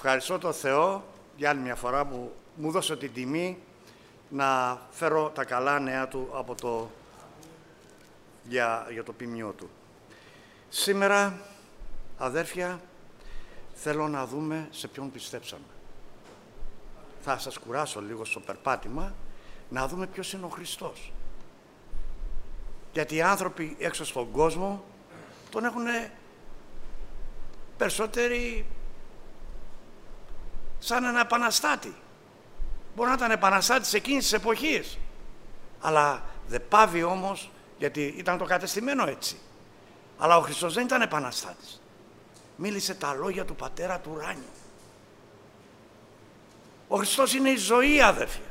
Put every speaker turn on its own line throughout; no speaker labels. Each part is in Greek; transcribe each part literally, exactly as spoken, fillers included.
Ευχαριστώ τον Θεό για άλλη μια φορά που μου δώσε την τιμή να φέρω τα καλά νέα Του από το, για, για το ποιμνιό Του. Σήμερα, αδέρφια, θέλω να δούμε σε ποιον πιστέψαμε. Θα σας κουράσω λίγο στο περπάτημα, να δούμε ποιος είναι ο Χριστός. Γιατί οι άνθρωποι έξω στον κόσμο τον έχουν περισσότεροι σαν ένα επαναστάτη. Μπορεί να ήταν επαναστάτης εκείνης της εποχής. Αλλά δεν πάβει όμως, γιατί ήταν το κατεστημένο έτσι. Αλλά ο Χριστός δεν ήταν επαναστάτης. Μίλησε τα λόγια του Πατέρα του ουράνιου. Ο Χριστός είναι η ζωή, αδέρφια.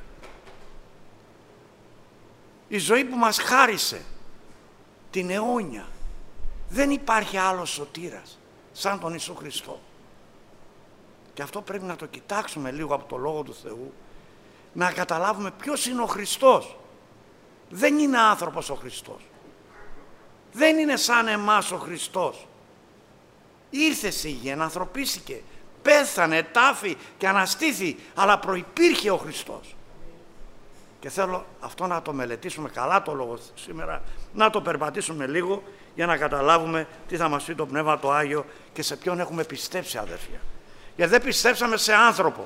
Η ζωή που μας χάρισε, την αιώνια. Δεν υπάρχει άλλος σωτήρας σαν τον Ιησού Χριστό. Και αυτό πρέπει να το κοιτάξουμε λίγο από το Λόγο του Θεού, να καταλάβουμε ποιος είναι ο Χριστός. Δεν είναι άνθρωπος ο Χριστός. Δεν είναι σαν εμάς ο Χριστός. Ήρθε στη γη, ενανθρωπίστηκε, πέθανε, τάφη και αναστήθη, αλλά προϋπήρχε ο Χριστός. Και θέλω αυτό να το μελετήσουμε καλά το Λόγο σήμερα, να το περπατήσουμε λίγο για να καταλάβουμε τι θα μας πει το Πνεύμα το Άγιο και σε ποιον έχουμε πιστέψει, αδέρφια. Γιατί δεν πιστέψαμε σε άνθρωπο.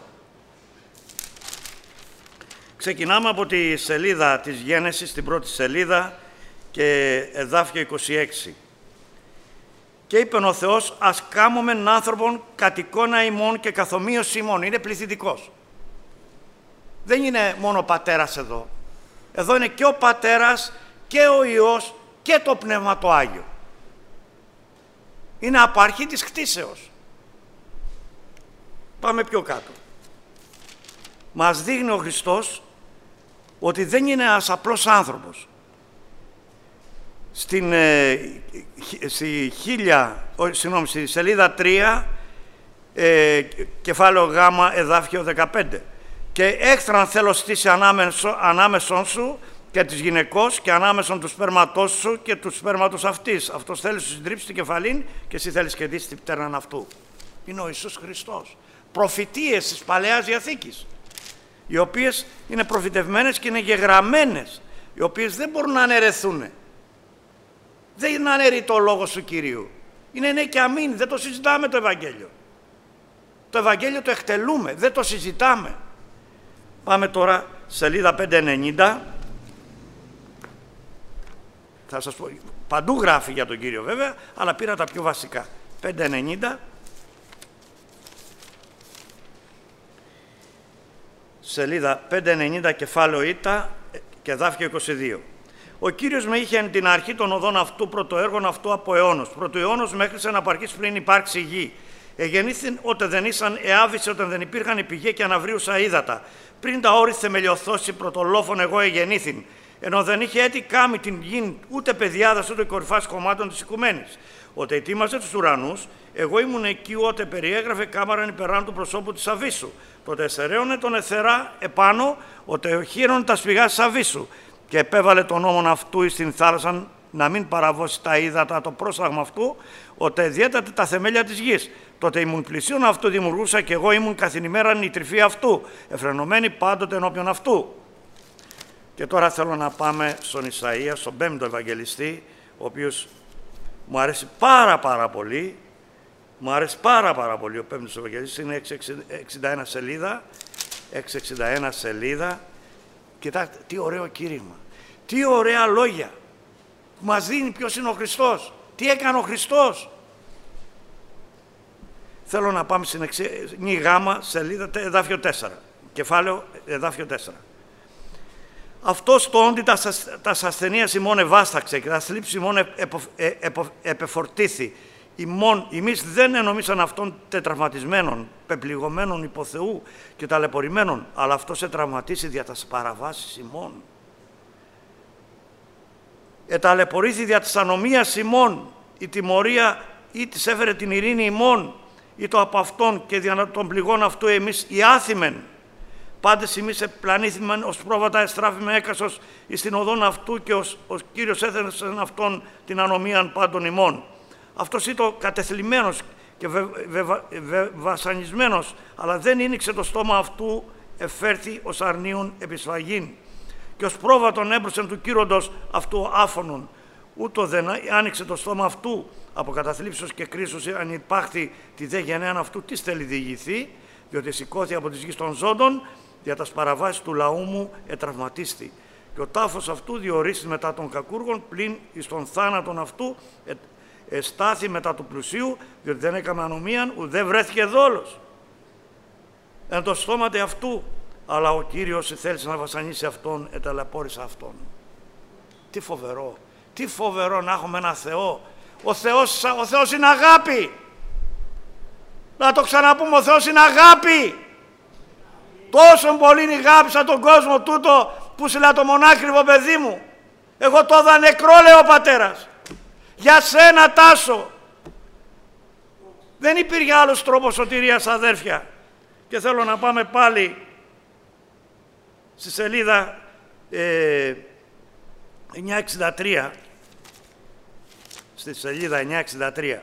Ξεκινάμε από τη σελίδα της Γένεσης, την πρώτη σελίδα και εδάφιο είκοσι έξι. Και είπε ο Θεός, ας κάμωμεν άνθρωπον κατ' εικόνα ημών και καθομοίωση ημών. Είναι πληθυντικός. Δεν είναι μόνο ο Πατέρας εδώ. Εδώ είναι και ο Πατέρας και ο Υιός και το Πνεύμα το Άγιο. Είναι από αρχή της κτίσεως. Πάμε πιο κάτω. Μας δείχνει ο Χριστός ότι δεν είναι ένας απλός άνθρωπος. Στην, ε, στη, χίλια, ό, συγγνώμη, στη σελίδα τρία, ε, κεφάλαιο Γ, εδάφιο δεκαπέντε. Και έκθραν θέλω στήσει ανάμεσον σου και της γυναικός και ανάμεσον του σπέρματός σου και του σπέρματος αυτής. Αυτός θέλει σου συντρίψει την κεφαλήν και εσύ θέλεις και δεις την πτέρναν αυτού. Είναι ο Ιησούς Χριστός. Προφητείες της Παλαιάς Διαθήκης, οι οποίες είναι προφητευμένες και είναι γεγραμμένες, οι οποίες δεν μπορούν να αναιρεθούν. Δεν είναι αναιρετό ο λόγος του Κυρίου. Είναι ναι και αμήν, δεν το συζητάμε το Ευαγγέλιο. Το Ευαγγέλιο το εκτελούμε, δεν το συζητάμε. Πάμε τώρα σελίδα πεντακόσια ενενήντα. Θα σας πω, παντού γράφει για τον Κύριο βέβαια, αλλά πήρα τα πιο βασικά. πεντακόσια ενενήντα. Σελίδα πεντακόσια ενενήντα, κεφάλαιο Ήτα και εδάφιο είκοσι δύο. Ο Κύριος με είχε εν την αρχή των οδών αυτού, πρωτοέργων αυτού από αιώνος. Πρωτοαιώνος μέχρι σε αναπαρχής πριν υπάρξει γη. Εγεννήθην ότε δεν ήσαν, εάβησε όταν δεν υπήρχαν πηγέ και αναβρίουσα ύδατα. Πριν τα όρη θεμελιωθώσει πρωτολόφων εγώ εγεννήθην. Ενώ δεν είχε έτη κάμη την γη ούτε παιδιάδας ούτε κορυφάς κομμάτων της οικουμένης. Ότε ετοίμαζε τους ουρανούς, εγώ ήμουν εκεί ότε περιέγραφε κάμαραν υπεράν του προσώπου της Αβίσου. Τότε εστερέωνε τον εθερά επάνω, ότε οχύρωνε τα σπηγά της Αβίσου. Και επέβαλε τον νόμον αυτού εις την θάλασσα να μην παραβώσει τα ύδατα το πρόσταγμα αυτού, ότε διέτατε τα θεμέλια της γης. Τότε ήμουν πλησίον αυτού δημιουργούσα και εγώ ήμουν καθημέραν η τρυφή αυτού, εφρενωμένη πάντοτε ενώπιον αυτού. Και τώρα θέλω να πάμε στον Ισαΐα, στον πέμπτο Ευαγγελιστή, ο οποίος μου αρέσει πάρα πάρα πολύ. Μου αρέσει πάρα πάρα πολύ ο πέμπτος Ευαγγελιστής, είναι εξακόσια εξήντα ένα σελίδα. εξακόσια εξήντα ένα σελίδα. Κοιτάξτε, τι ωραίο κήρυγμα. Τι ωραία λόγια. Που μας δίνει ποιος είναι ο Χριστός. Τι έκανε ο Χριστός. Θέλω να πάμε στην εξήντα γάμα, σελίδα, εδάφιο τέσσερα. Κεφάλαιο, εδάφιο τέσσερα. Αυτός το όντι τα ασθενείας ημών ευάσταξε και τα θλίψη ημών επεφορτήθη. Εμείς δεν ενομίσαν αυτόν τετραυματισμένων, πεπληγωμένων υπό Θεού και ταλαιπωρημένων, αλλά αυτός ετραυματίσει δια τας παραβάσεις ημών. Εταλαιπωρήθη δια της ανομίας ημών, η τιμωρία ή της έφερε την ειρήνη ημών, ή το από αυτόν και δια των πληγών αυτού εμείς οι άθημεν. Πάντες εμείς επλανήθημεν ως πρόβατα εστράφημε έκασος εις την οδόν αυτού και ως, ο Κύριος έθεσε αυτόν την ανομίαν πάντων ημών. Αυτός ήταν κατεθλιμμένος, και βε, βε, βε, βε, βασανισμένος, αλλά δεν άνοιξε το στόμα αυτού, εφέρθη ως αρνίων επισφαγήν. Και ως πρόβατον έμπροσεν του κύροντος αυτού άφωνον, ούτω δεν άνοιξε το στόμα αυτού, από καταθλίψεως και κρίσος αν υπάχθη τη δε γενναίαν αυτού, τι θέλει διηγηθεί, διότι σηκώθη από τις γης των ζώντων, δια τας παραβάσεις του λαού μου ετραυματίστη. Και ο τάφος αυτού διορίστη μετά των κακούργων, πλην εις τον θάνατον αυτού ε, εστάθη μετά του πλουσίου, διότι δεν έκαμε ανομίαν, ουδέ βρέθηκε δόλος. Εν το στόματι αυτού, αλλά ο Κύριος θέλησε να βασανίσει αυτόν, εταλαιπώρησε αυτόν. Τι φοβερό, τι φοβερό να έχουμε ένα Θεό. Ο Θεός, ο Θεός είναι αγάπη. Να το ξαναπούμε, ο Θεός είναι αγάπη. Τόσο πολύ αγάπησα τον κόσμο τούτο που σε λέει το μονάκριβο παιδί μου. Εγώ το είδα νεκρό, λέει ο πατέρας. Για σένα Τάσο. Δεν υπήρχε άλλος τρόπος σωτηρίας, αδέρφια. Και θέλω να πάμε πάλι στη σελίδα ε, εννιακόσια εξήντα τρία. Στη σελίδα εννιακόσια εξήντα τρία.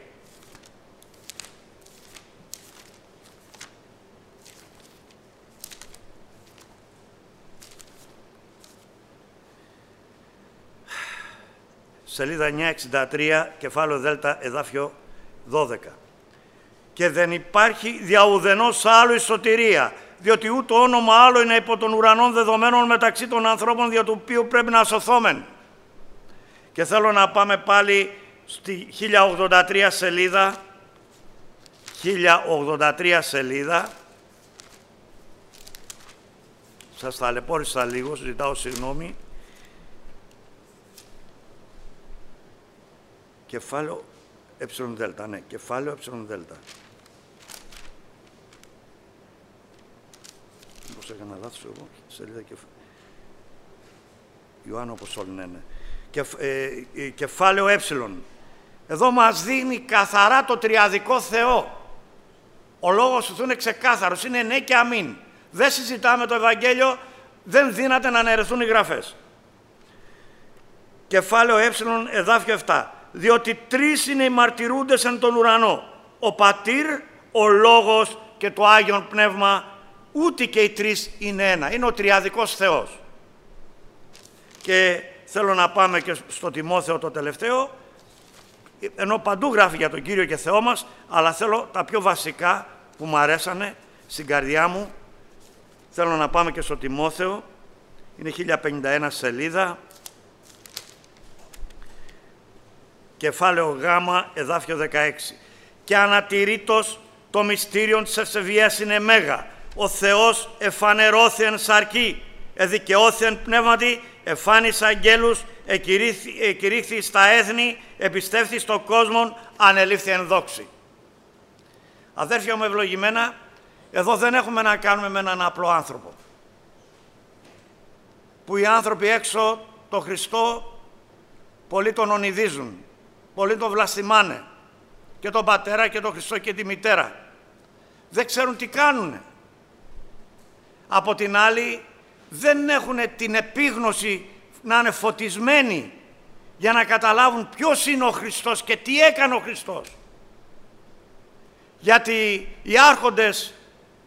Σελίδα εννιακόσια εξήντα τρία, κεφάλαιο Δέλτα, εδάφιο δώδεκα. Και δεν υπάρχει δια ουδενός άλλου η σωτηρία, διότι ούτω όνομα άλλο είναι υπό των ουρανών δεδομένων μεταξύ των ανθρώπων, δια του οποίου πρέπει να σωθόμεν. Και θέλω να πάμε πάλι στη χίλια ογδόντα τρία σελίδα, χίλια ογδόντα τρία σελίδα. Σας ταλαιπώρησα λίγο, ζητάω συγγνώμη. Κεφάλαιο ε δέλτα, ναι, κεφάλαιο ε δέλτα. Μήπως έκανα λάθος εγώ, σελίδα κεφ... Ιωάννου όπως όλοι, ναι, ναι. Κεφ, ε, ε, κεφάλαιο ε. Εδώ μας δίνει καθαρά το τριαδικό Θεό. Ο λόγος του είναι ξεκάθαρος, είναι ναι και αμήν. Δεν συζητάμε το Ευαγγέλιο, δεν δύναται να αναιρεθούν οι γραφές. Κεφάλαιο ε, εδάφιο επτά. Διότι τρεις είναι οι μαρτυρούντες εν τον ουρανό, ο Πατήρ, ο Λόγος και το Άγιον Πνεύμα, ούτε και οι τρεις είναι ένα. Είναι ο τριαδικός Θεός. Και θέλω να πάμε και στο Τιμόθεο το τελευταίο, ενώ παντού γράφει για τον Κύριο και Θεό μας, αλλά θέλω τα πιο βασικά που μου αρέσανε στην καρδιά μου. Θέλω να πάμε και στο Τιμόθεο, είναι χίλια πενήντα ένα σελίδα, κεφάλαιο Γ, εδάφιο δεκαέξι. Και ανατηρήτως το μυστήριο της ευσεβίας είναι μέγα. Ο Θεός εφανερώθη εν σαρκή, εδικαιώθη εν πνεύματι, εφάνισε αγγέλους, εκηρύχθη στα έθνη, επιστεύθη στον κόσμο, ανελήφθη εν δόξη. Αδέρφια μου ευλογημένα, εδώ δεν έχουμε να κάνουμε με έναν απλό άνθρωπο. Που οι άνθρωποι έξω το Χριστό πολλοί τον ονειδίζουν, πολλοί τον βλαστημάνε, και τον πατέρα και τον Χριστό και τη μητέρα. Δεν ξέρουν τι κάνουνε. Από την άλλη, δεν έχουν την επίγνωση να είναι φωτισμένοι για να καταλάβουν ποιος είναι ο Χριστός και τι έκανε ο Χριστός. Γιατί οι άρχοντες,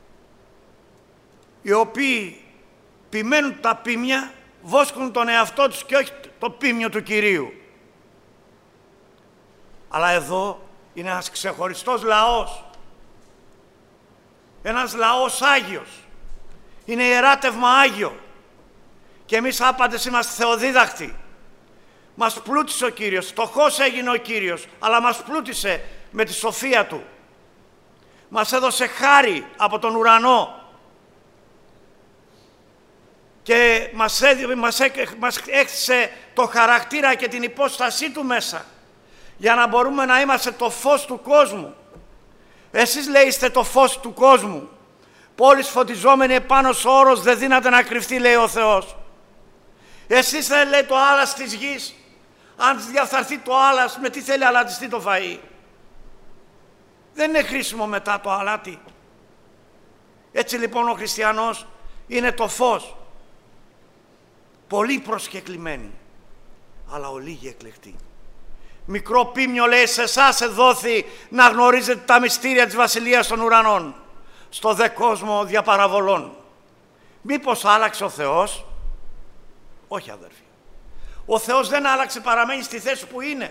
οι οποίοι ποιμένουν τα ποίμια, βόσκουν τον εαυτό τους και όχι το ποίμιο του Κυρίου. Αλλά εδώ είναι ένας ξεχωριστός λαός. Ένας λαός Άγιος. Είναι ιεράτευμα Άγιο. Και εμείς άπαντες είμαστε θεοδίδακτοι. Μας πλούτησε ο Κύριος, φτωχός έγινε ο Κύριος, αλλά μας πλούτησε με τη σοφία Του. Μας έδωσε χάρη από τον ουρανό. Και μας, έδι, μας, έ, μας έκτισε το χαρακτήρα και την υπόστασή Του μέσα, για να μπορούμε να είμαστε το φως του κόσμου. Εσείς λέει είστε το φως του κόσμου. Πόλης φωτιζόμενη επάνω στο όρος δεν δύναται να κρυφτεί, λέει ο Θεός. Εσείς δεν λέει το άλας της γης. Αν διαφθαρθεί το άλας, με τι θέλει αλατιστεί το φαΐ. Δεν είναι χρήσιμο μετά το αλάτι. Έτσι λοιπόν ο χριστιανός είναι το φως. Πολύ προσκεκλημένοι, αλλά ολίγοι εκλεκτοί. μικρό πίμνιο, λέει, σε εσάς εδόθη να γνωρίζετε τα μυστήρια της Βασιλείας των Ουρανών, στο δε κόσμο διαπαραβολών. Μήπως άλλαξε ο Θεός? Όχι, αδέρφοι. Ο Θεός δεν άλλαξε, παραμένει στη θέση που είναι.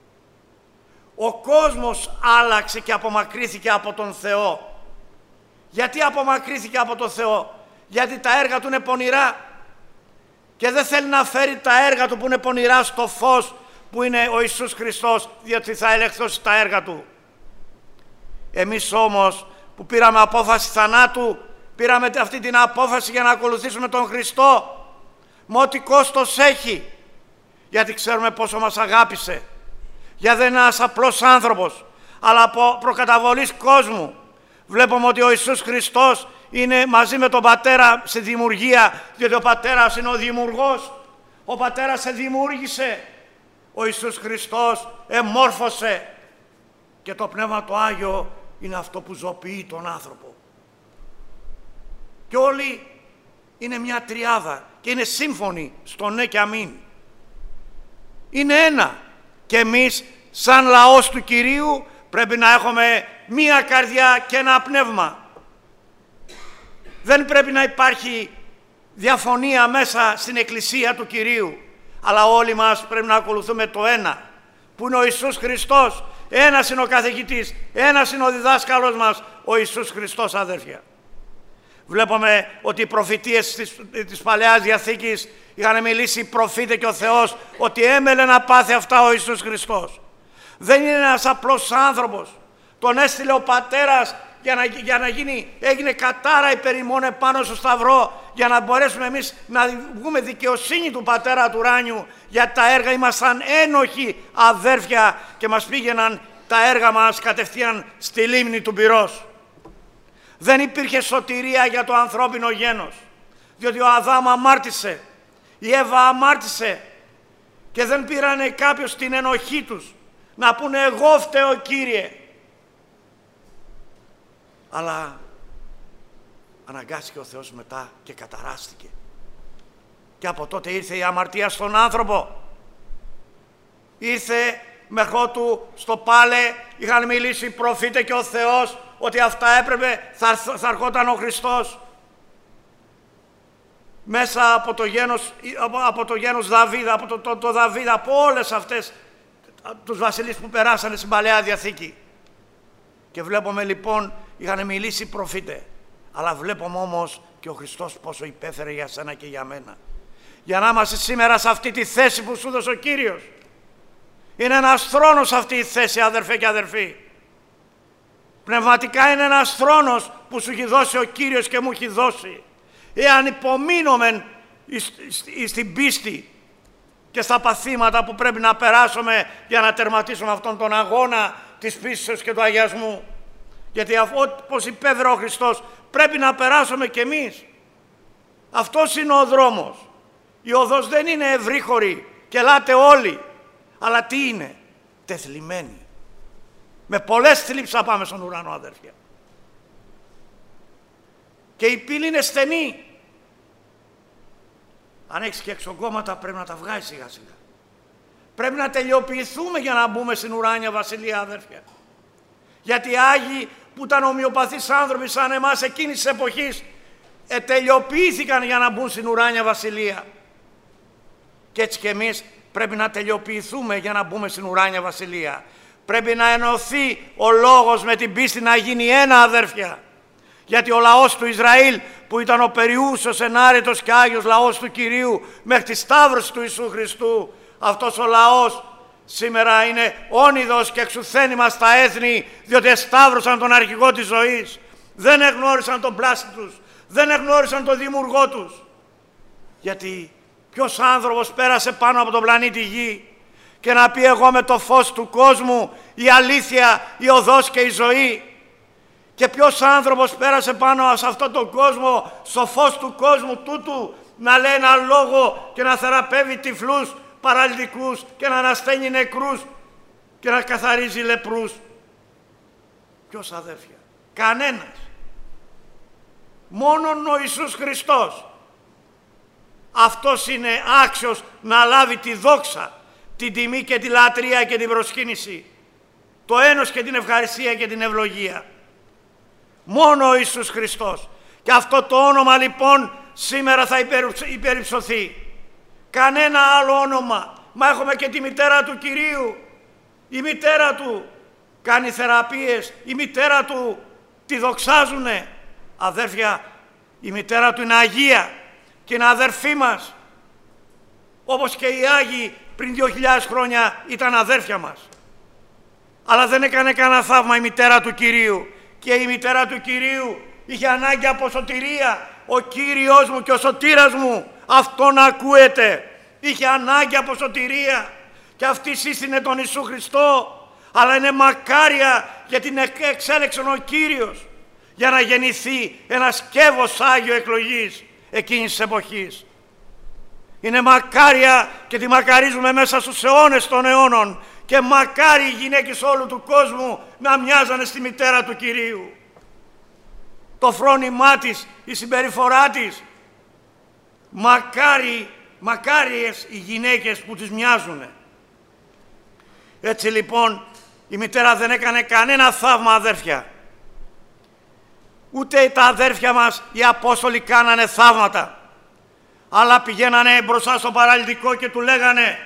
Ο κόσμος άλλαξε και απομακρύθηκε από τον Θεό. Γιατί απομακρύθηκε από τον Θεό? Γιατί τα έργα του είναι πονηρά και δεν θέλει να φέρει τα έργα του που είναι πονηρά στο φως που είναι ο Ιησούς Χριστός, διότι θα ελευθερώσει τα έργα του. Εμείς όμως που πήραμε απόφαση θανάτου, πήραμε αυτή την απόφαση για να ακολουθήσουμε τον Χριστό με ό,τι κόστος έχει, γιατί ξέρουμε πόσο μας αγάπησε, γιατί δεν είναι ένας απλός άνθρωπος, αλλά από προκαταβολής κόσμου. Βλέπουμε ότι ο Ιησούς Χριστός είναι μαζί με τον Πατέρα στη δημιουργία, διότι ο Πατέρας είναι ο δημιουργός. Ο Πατέρας σε δημιούργησε. Ο Ιησούς Χριστός εμόρφωσε και το Πνεύμα το Άγιο είναι αυτό που ζωοποιεί τον άνθρωπο. Και όλοι είναι μια τριάδα και είναι σύμφωνοι στο ναι και αμήν. Είναι ένα. Και εμείς σαν λαός του Κυρίου πρέπει να έχουμε μία καρδιά και ένα πνεύμα. Δεν πρέπει να υπάρχει διαφωνία μέσα στην Εκκλησία του Κυρίου, αλλά όλοι μας πρέπει να ακολουθούμε το ένα, που είναι ο Ιησούς Χριστός. Ένας είναι ο καθηγητής, ένας είναι ο διδάσκαλος μας, ο Ιησούς Χριστός, αδέρφια. Βλέπουμε ότι οι προφητείες της, της Παλαιάς Διαθήκης είχαν μιλήσει οι προφήτε και ο Θεός ότι έμελε να πάθει αυτά ο Ιησούς Χριστός. Δεν είναι ένας απλός άνθρωπος. Τον έστειλε ο Πατέρας για να, για να γίνει, έγινε κατάρα υπέρ ημών επάνω στο Σταυρό, για να μπορέσουμε εμείς να βγούμε δικαιοσύνη του Πατέρα του ουράνιου. Για τα έργα ήμασταν ένοχοι, αδέρφια, και μας πήγαιναν τα έργα μας κατευθείαν στη λίμνη του πυρός. Δεν υπήρχε σωτηρία για το ανθρώπινο γένος, διότι ο Αδάμ αμάρτησε, η Εύα αμάρτησε και δεν πήρανε κάποιος την ενοχή τους να πούνε εγώ φταίω, Κύριε. Αλλά αναγκάστηκε ο Θεός μετά και καταράστηκε. Και από τότε ήρθε η αμαρτία στον άνθρωπο. Ήρθε μέχρι του στο πάλε, είχαν μιλήσει οι προφήτε και ο Θεός ότι αυτά έπρεπε, θα, θα ερχόταν ο Χριστός μέσα από το γένος, από, από το γένος Δαβίδ, από το, το, το Δαβίδ, από όλες αυτές τους βασιλείς που περάσανε στην Παλαιά Διαθήκη. Και βλέπουμε λοιπόν, είχαν μιλήσει οι προφήτε, αλλά βλέπουμε όμως και ο Χριστός πόσο υπέφερε για σένα και για μένα. Για να είμαστε σήμερα σε αυτή τη θέση που σου δώσε ο Κύριος. Είναι ένας θρόνος αυτή η θέση, αδερφέ και αδερφοί. Πνευματικά είναι ένας θρόνος που σου έχει δώσει ο Κύριος και μου έχει δώσει. Εάν υπομείνομεν στην πίστη και στα παθήματα που πρέπει να περάσουμε για να τερματίσουμε αυτόν τον αγώνα της πίστης και του αγιασμού. Γιατί όπως υπέφερε ο Χριστός πρέπει να περάσουμε κι εμείς. Αυτός είναι ο δρόμος. Η οδός δεν είναι ευρύχωρη και ελάτε όλοι. Αλλά τι είναι? Τεθλιμμένη. Με πολλές θλίψεις θα πάμε στον ουρανό, αδέρφια. Και η πύλη είναι στενή. Αν έχεις και εξογκώματα πρέπει να τα βγάλεις σιγά σιγά. Πρέπει να τελειοποιηθούμε για να μπούμε στην ουράνια βασιλεία, αδέρφια. Γιατί οι Άγιοι που ήταν ομοιοπαθείς άνθρωποι σαν εμάς εκείνης της εποχής ε, τελειοποιήθηκαν για να μπουν στην ουράνια βασιλεία. Και έτσι και εμείς πρέπει να τελειοποιηθούμε για να μπούμε στην ουράνια βασιλεία. Πρέπει να ενωθεί ο λόγος με την πίστη, να γίνει ένα, αδέρφια. Γιατί ο λαός του Ισραήλ που ήταν ο περιούσος, ενάρετος και Άγιος λαός του Κυρίου μέχρι τη σταύρωση του Ιησού Χριστού, αυτός ο λαός σήμερα είναι όνειδος και εξουθένημα στα έθνη, διότι εσταύρωσαν τον αρχηγό της ζωής. Δεν εγνώρισαν τον πλάστη τους, δεν εγνώρισαν τον δημιουργό τους. Γιατί ποιος άνθρωπος πέρασε πάνω από τον πλανήτη Γη και να πει εγώ με το φως του κόσμου, η αλήθεια, η οδός και η ζωή? Και ποιος άνθρωπος πέρασε πάνω σε αυτόν τον κόσμο, στο φως του κόσμου τούτου, να λέει ένα λόγο και να θεραπεύει τυφλούς, παραλυτικούς και να ανασταίνει νεκρούς και να καθαρίζει λεπρούς? Ποιος, αδέρφια? Κανένας. Μόνον ο Ιησούς Χριστός. Αυτός είναι άξιος να λάβει τη δόξα, την τιμή και τη λατρεία και την προσκύνηση, το ένος και την ευχαριστία και την ευλογία. Μόνο ο Ιησούς Χριστός. Και αυτό το όνομα λοιπόν σήμερα θα υπερυψωθεί. Κανένα άλλο όνομα. Μα έχουμε και τη μητέρα του Κυρίου. Η μητέρα του κάνει θεραπείες. Η μητέρα του τη δοξάζουνε. Αδέρφια, η μητέρα του είναι Αγία και είναι αδερφή μας. Όπως και οι Άγιοι πριν δύο χιλιάδες χρόνια ήταν αδέρφια μας. Αλλά δεν έκανε κανένα θαύμα η μητέρα του Κυρίου. Και η μητέρα του Κυρίου είχε ανάγκη από σωτηρία. Ο Κύριος μου και ο σωτήρας μου, αυτόν ακούεται. Είχε ανάγκη από σωτηρία. Και αυτή σύστηνε τον Ιησού Χριστό. Αλλά είναι μακάρια γιατί την εξέλεξε ο Κύριος για να γεννηθεί ένα σκεύος Άγιο εκλογής εκείνης της εποχής. Είναι μακάρια και τη μακαρίζουμε μέσα στους αιώνες των αιώνων. Και μακάρι οι γυναίκες όλου του κόσμου να μοιάζανε στη μητέρα του Κυρίου. Το φρόνημά της, η συμπεριφορά της. Μακάρι, μακάριες οι γυναίκες που τις μοιάζουνε. Έτσι λοιπόν η μητέρα δεν έκανε κανένα θαύμα, αδέρφια. Ούτε τα αδέρφια μας οι Απόστολοι κάνανε θαύματα. Αλλά πηγαίνανε μπροστά στο παραλυτικό και του λέγανε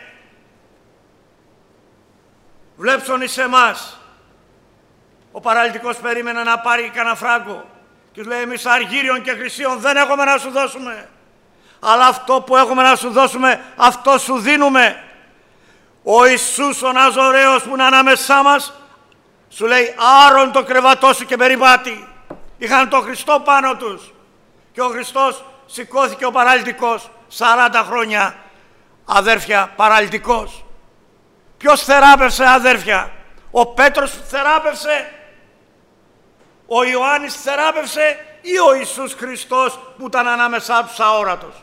«Βλέψον εις εμάς». Ο παραλυτικός περίμενε να πάρει κανένα φράγκο και του λέει «Εμείς αργύριων και χρυσίων δεν έχουμε να σου δώσουμε. Αλλά αυτό που έχουμε να σου δώσουμε, αυτό σου δίνουμε». Ο Ιησούς ο Ναζωραίος που είναι ανάμεσά μας σου λέει «Άρον το κρεβατό σου και περιπάτη». Είχαν τον Χριστό πάνω τους και ο Χριστός σηκώθηκε ο παραλυτικός σαράντα χρόνια, αδέρφια, παραλυτικός. Ποιος θεράπευσε, αδέρφια? Ο Πέτρος θεράπευσε, ο Ιωάννης θεράπευσε ή ο Ιησούς Χριστός που ήταν ανάμεσά τους αόρατος?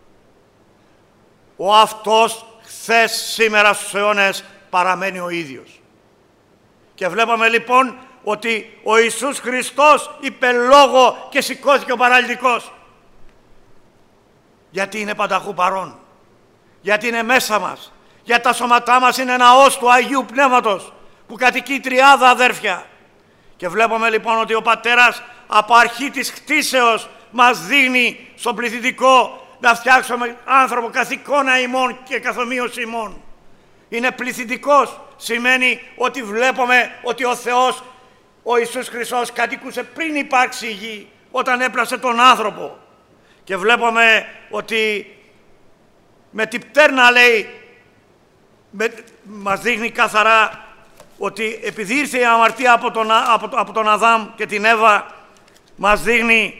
Ο αυτός χθες, σήμερα, στους αιώνες παραμένει ο ίδιος. Και βλέπαμε λοιπόν ότι ο Ιησούς Χριστός είπε λόγο και σηκώθηκε ο παραλυτικός. Γιατί είναι πανταχού παρόν. Γιατί είναι μέσα μας. Γιατί τα σώματά μας είναι ναός του Αγίου Πνεύματος που κατοικεί η Τριάδα, αδέρφια. Και βλέπουμε λοιπόν ότι ο Πατέρας από αρχή της χτίσεως μας δίνει στον πληθυντικό να φτιάξουμε άνθρωπο καθ' εικόνα ημών και καθομοίωση ημών. Είναι πληθυντικός. Σημαίνει ότι βλέπουμε ότι ο Θεός, ο Ιησούς Χριστός κατοικούσε πριν υπάρξει η γη, όταν έπλασε τον άνθρωπο. Και βλέπουμε ότι με την πτέρνα, λέει, με, μας δείχνει καθαρά ότι επειδή ήρθε η αμαρτία από τον, από, από τον Αδάμ και την Εύα, μας δείχνει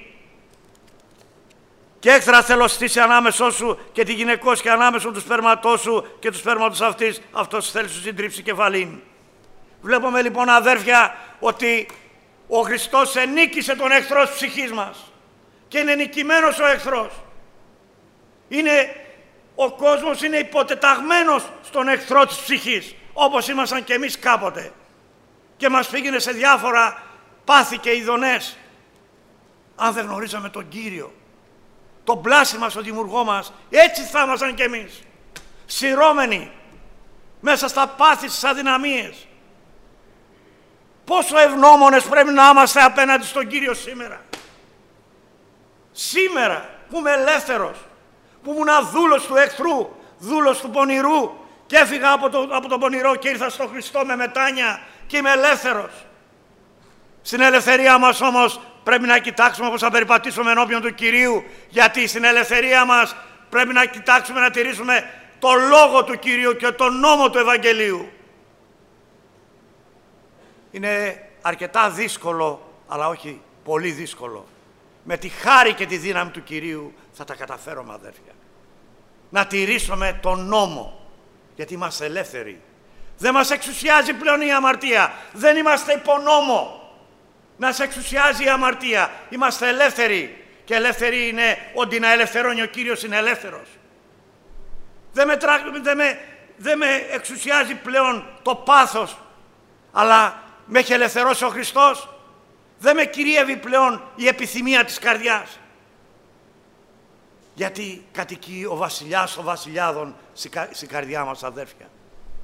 και έκθρα θέλω στήσει ανάμεσό σου και τη γυναικός και ανάμεσο του σπέρματός σου και του σπέρματος αυτής, αυτός θέλει σου συντρίψει κεφαλήν. Βλέπουμε λοιπόν, αδέρφια, ότι ο Χριστός ενίκησε τον εχθρό της ψυχής μας και είναι νικημένος ο εχθρός. Είναι, ο κόσμος είναι υποτεταγμένος στον εχθρό της ψυχής, όπως ήμασταν και εμείς κάποτε, και μας πήγαινε σε διάφορα πάθη και ειδονές. Αν δεν γνωρίζαμε τον Κύριο, τον πλάσι μας, τον Δημιουργό μας, έτσι θα ήμασταν κι εμείς, σειρώμενοι μέσα στα πάθη, στις αδυναμίες. Πόσο ευγνώμονες πρέπει να είμαστε απέναντι στον Κύριο σήμερα. Σήμερα που είμαι ελεύθερος, που ήμουν δούλος του εχθρού, δούλος του πονηρού και έφυγα από, το, από τον πονηρό και ήρθα στον Χριστό με μετάνοια και είμαι ελεύθερος. Στην ελευθερία μας όμως πρέπει να κοιτάξουμε πώς θα περιπατήσουμε ενώπιον του Κυρίου, γιατί στην ελευθερία μας πρέπει να κοιτάξουμε να τηρήσουμε το Λόγο του Κυρίου και τον νόμο του Ευαγγελίου. Είναι αρκετά δύσκολο, αλλά όχι πολύ δύσκολο. Με τη χάρη και τη δύναμη του Κυρίου θα τα καταφέρουμε, αδέρφια. Να τηρήσουμε τον νόμο, γιατί είμαστε ελεύθεροι. Δεν μας εξουσιάζει πλέον η αμαρτία. Δεν είμαστε υπό νόμο να σε εξουσιάζει η αμαρτία. Είμαστε ελεύθεροι. Και ελεύθεροι είναι ότι να ελευθερώνει ο Κύριος είναι ελεύθερος. Δεν με, τρα... δεν με... δεν με εξουσιάζει πλέον το πάθος, αλλά με έχει ελευθερώσει ο Χριστός. Δεν με κυριεύει πλέον η επιθυμία της καρδιάς. Γιατί κατοικεί ο βασιλιάς των βασιλιάδων στην καρδιά μας, αδέρφια.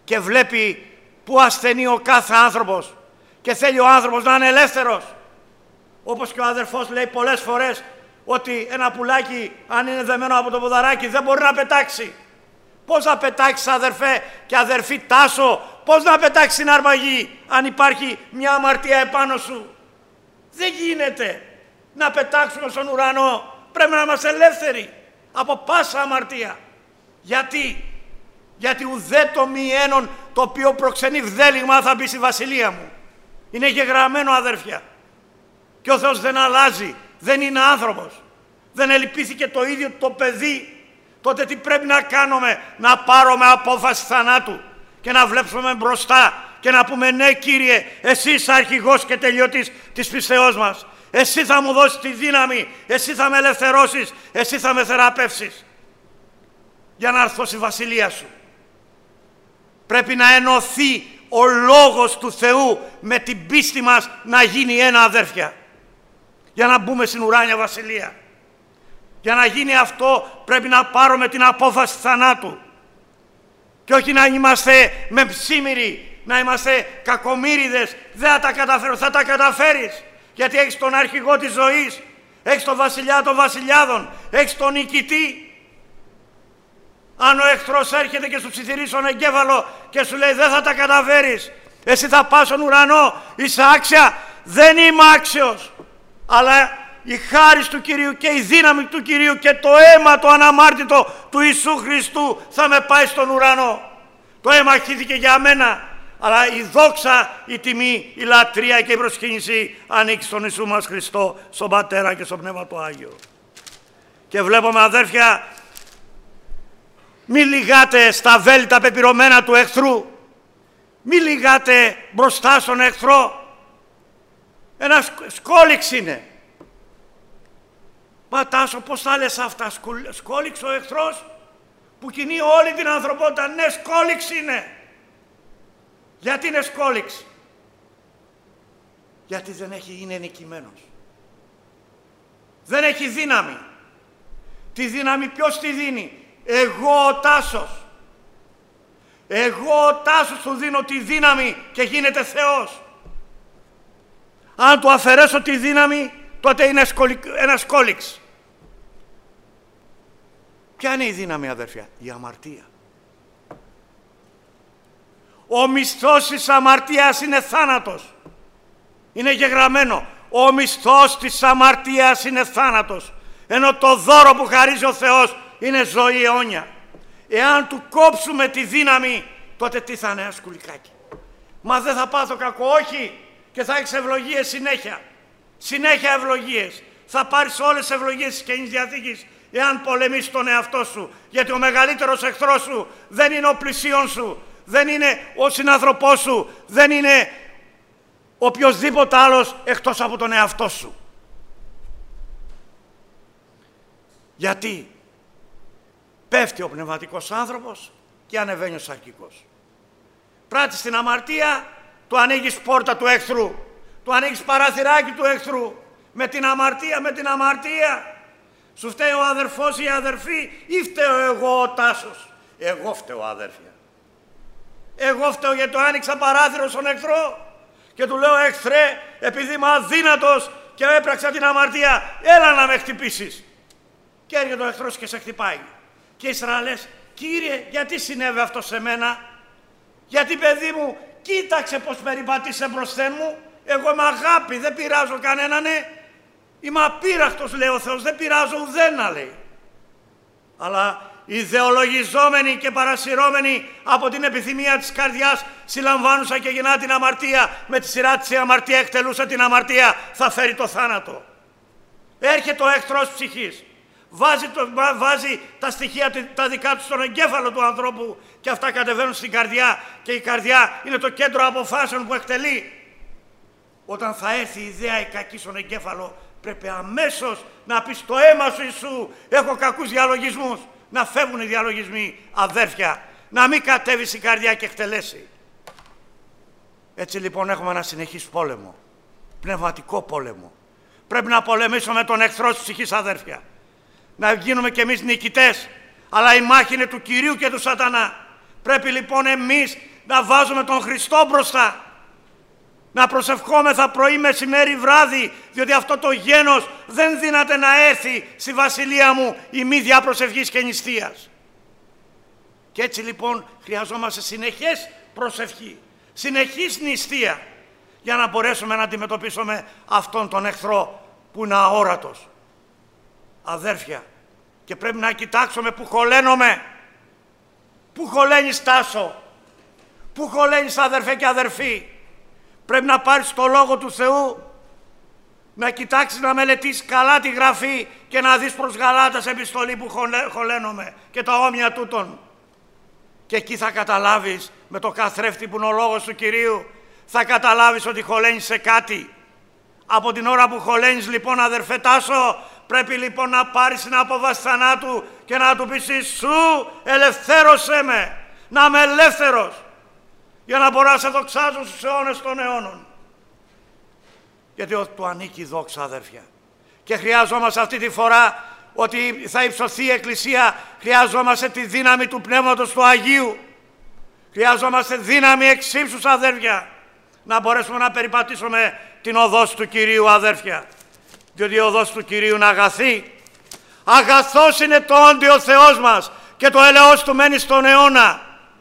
και βλέπει που ασθενεί ο κάθε άνθρωπος και θέλει ο άνθρωπος να είναι ελεύθερος. Όπως και ο αδερφός λέει πολλές φορές ότι ένα πουλάκι αν είναι δεμένο από το ποδαράκι δεν μπορεί να πετάξει. Πώς να πετάξεις αδερφέ και αδερφή Τάσο, πώς να πετάξεις στην αρμαγή αν υπάρχει μια αμαρτία επάνω σου? Δεν γίνεται να πετάξουμε στον ουρανό. Πρέπει να είμαστε ελεύθεροι από πάσα αμαρτία. Γιατί? Γιατί ουδέτο μη ένον το οποίο προξενεί βδέλιγμα θα μπει στη βασιλεία μου. Είναι γεγραμμένο αδέρφια. Και ο Θεός δεν αλλάζει, δεν είναι άνθρωπος. Δεν ελπίθηκε το ίδιο το παιδί. Τότε τι πρέπει να κάνουμε? Να πάρουμε απόφαση θανάτου και να βλέψουμε μπροστά και να πούμε ναι Κύριε, εσύ είσαι αρχηγός και τελειωτής της πίστεώς μας. Εσύ θα μου δώσεις τη δύναμη, εσύ θα με ελευθερώσεις, εσύ θα με θεραπεύσεις για να έρθω στη βασιλεία σου. Πρέπει να ενωθεί ο Λόγος του Θεού με την πίστη μας να γίνει ένα αδέρφια για να μπούμε στην ουράνια βασιλεία. Για να γίνει αυτό πρέπει να πάρουμε την απόφαση θανάτου και όχι να είμαστε με ψήμυροι, να είμαστε κακομοίριδες. Δεν θα τα καταφέρω, θα τα καταφέρεις, γιατί έχεις τον αρχηγό της ζωής, έχεις τον βασιλιά των βασιλιάδων, έχεις τον νικητή. Αν ο εχθρός έρχεται και σου ψιθυρίσει τον εγκέφαλο και σου λέει δεν θα τα καταφέρεις, εσύ θα πας στον ουρανό, είσαι άξια. Δεν είμαι άξιος, αλλά η χάρις του Κυρίου και η δύναμη του Κυρίου και το αίμα το αναμάρτητο του Ιησού Χριστού θα με πάει στον ουρανό. Το αίμα χύθηκε για μένα, αλλά η δόξα, η τιμή, η λατρεία και η προσκύνηση ανήκει στον Ιησού μας Χριστό, στον Πατέρα και στον Πνεύμα το Άγιο. Και βλέπουμε αδέρφια, μη λυγάτε στα βέλη τα πεπειρωμένα του εχθρού, μη λυγάτε μπροστά στον εχθρό. Ένα σκόλιξ είναι. Μα Τάσο, πώς θα λες αυτά? Σκόλιξ ο εχθρός που κινεί όλη την ανθρωπότητα? Ναι, σκόλιξ είναι. Γιατί είναι σκόλιξ? Γιατί δεν έχει, είναι νικημένος. Δεν έχει δύναμη. Τη δύναμη ποιος τη δίνει? Εγώ ο Τάσος. Εγώ ο Τάσος του δίνω τη δύναμη και γίνεται Θεός. Αν του αφαιρέσω τη δύναμη, τότε είναι ένα σκόλιξ. Ποια είναι η δύναμη αδέρφια? Η αμαρτία. Ο μισθός της αμαρτίας είναι θάνατος. Είναι γεγραμμένο. Ο μισθός της αμαρτίας είναι θάνατος. Ενώ το δώρο που χαρίζει ο Θεός είναι ζωή αιώνια. Εάν του κόψουμε τη δύναμη, τότε τι θα είναι? Ένα σκουλικάκι. Μα δεν θα πάθω κακό? Όχι. Και θα έχεις ευλογίες συνέχεια. Συνέχεια ευλογίες. Θα πάρεις όλες τις ευλογίες της Καινής Διαθήκης εάν πολεμήσεις τον εαυτό σου. Γιατί ο μεγαλύτερος εχθρός σου δεν είναι ο πλησίον σου, δεν είναι ο συνανθρωπός σου, δεν είναι οποιοσδήποτε άλλος εκτός από τον εαυτό σου. Γιατί πέφτει ο πνευματικός άνθρωπος και ανεβαίνει ο σαρκικός. Πράττεις την αμαρτία, του ανοίγεις πόρτα του εχθρού, του ανοίγεις παραθυράκι του εχθρού. Με την αμαρτία, με την αμαρτία. Σου φταίει ο αδερφός ή η αδερφή ή φταίω εγώ ο Τάσος? Εγώ φταίω αδέρφια. Εγώ φταίω γιατί το άνοιξα παράθυρο στον εχθρό και του λέω εχθρέ, επειδή είμαι αδύνατος και έπραξα την αμαρτία, έλα να με χτυπήσεις. Και έρχεται ο εχθρός και σε χτυπάει. Και ύστερα λες, Κύριε, γιατί συνέβη αυτό σε μένα? Γιατί παιδί μου, κοίταξε πως περιπατήσε μπροστά μου. Εγώ είμαι αγάπη, δεν πειράζω κανέναν, ναι. Είμαι απείραχτος, λέει ο Θεός, δεν πειράζω ουδένα, λέει. Αλλά ιδεολογιζόμενοι και παρασυρώμενοι από την επιθυμία της καρδιάς συλλαμβάνουσα και γεννά την αμαρτία. Με τη σειρά της η αμαρτία εκτελούσε την αμαρτία, θα φέρει το θάνατο. Έρχεται ο εχθρός ψυχής. Βάζει, το, βάζει τα στοιχεία τα δικά του στον εγκέφαλο του ανθρώπου και αυτά κατεβαίνουν στην καρδιά και η καρδιά είναι το κέντρο αποφάσεων που εκτελεί. Όταν θα έρθει η ιδέα η κακή στον εγκέφαλο, πρέπει αμέσως να πεις το αίμα σου Ιησού, έχω κακούς διαλογισμούς, να φεύγουν οι διαλογισμοί, αδέρφια, να μην κατέβει στην καρδιά και εκτελέσει. Έτσι λοιπόν έχουμε ένα συνεχής πόλεμο, πνευματικό πόλεμο. Πρέπει να πολεμήσουμε τον εχθρό της ψυχής, αδέρφια. Να γίνουμε κι εμείς νικητές, αλλά η μάχη είναι του Κυρίου και του σατανά. Πρέπει λοιπόν εμείς να βάζουμε τον Χριστό μπροστά. Να προσευχόμεθα πρωί, μεσημέρι, βράδυ, διότι αυτό το γένος δεν δύναται να έρθει στη βασιλεία μου η μύδια προσευχής και νηστείας. Και έτσι λοιπόν χρειαζόμαστε συνεχές προσευχή, συνεχής νηστεία, για να μπορέσουμε να αντιμετωπίσουμε αυτόν τον εχθρό που είναι αόρατος. Αδέρφια, και πρέπει να κοιτάξουμε που χωλένομαι. Πού χωλένεις, Τάσο? Πού χωλένεις, αδερφέ και αδερφοί? Πρέπει να πάρεις το Λόγο του Θεού, να κοιτάξεις, να μελετήσεις καλά τη Γραφή και να δεις προς Γαλάτας επιστολή που χωλένομαι και τα όμοια τούτων. Και εκεί θα καταλάβεις, με το καθρέφτη που είναι ο Λόγος του Κυρίου, θα καταλάβεις ότι χωλένεις σε κάτι. Από την ώρα που χωλένεις λοιπόν, αδερφέ Τάσο, πρέπει λοιπόν να πάρεις την απόβαση θανάτου και να του πεις: Ιησού, ελευθέρωσέ με, να είμαι ελεύθερος, για να μπορώ να σε δοξάζω στους αιώνες των αιώνων. Γιατί του ανήκει η δόξα, αδέρφια. Και χρειαζόμαστε αυτή τη φορά, ότι θα υψωθεί η Εκκλησία, χρειαζόμαστε τη δύναμη του Πνεύματος του Αγίου. Χρειαζόμαστε δύναμη εξ ύψους, αδέρφια, να μπορέσουμε να περιπατήσουμε την οδός του Κυρίου, αδέρφια. Διότι η οδός του Κυρίου είναι αγαθή. Αγαθός είναι το όντιο Θεός μας και το έλεος του μένει στον αιώνα.